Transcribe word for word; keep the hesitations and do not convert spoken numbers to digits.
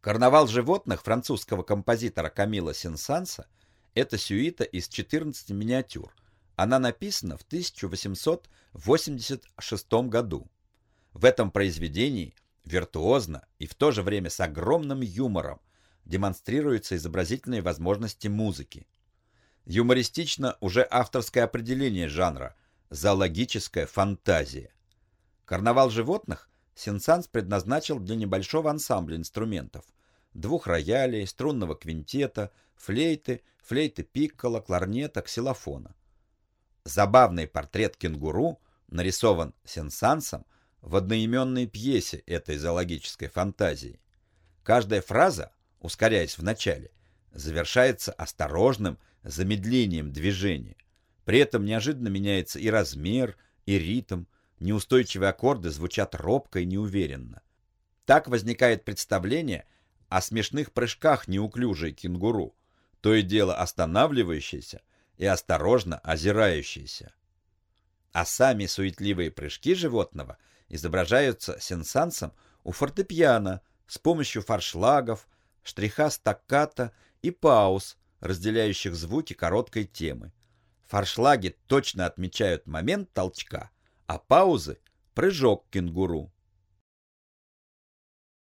Карнавал животных французского композитора Камила Сен-Санса — это сюита из четырнадцати миниатюр. Она написана в тысяча восемьсот восемьдесят шестом году. В этом произведении виртуозно и в то же время с огромным юмором демонстрируются изобразительные возможности музыки. Юмористично уже авторское определение жанра – зоологическая фантазия. Карнавал животных Сен-Санс предназначил для небольшого ансамбля инструментов – двух роялей, струнного квинтета, флейты, флейты пикколо, кларнета, ксилофона. Забавный портрет кенгуру нарисован Сен-Сансом в одноименной пьесе этой зоологической фантазии. Каждая фраза, ускоряясь в начале, завершается осторожным замедлением движения. При этом неожиданно меняется и размер, и ритм, неустойчивые аккорды звучат робко и неуверенно. Так возникает представление о смешных прыжках неуклюжей кенгуру, то и дело останавливающейся и осторожно озирающейся. А сами суетливые прыжки животного изображаются Сен-Сансом у фортепиано с помощью форшлагов, штриха стаккато и пауз, разделяющих звуки короткой темы. Форшлаги точно отмечают момент толчка, а паузы — прыжок кенгуру.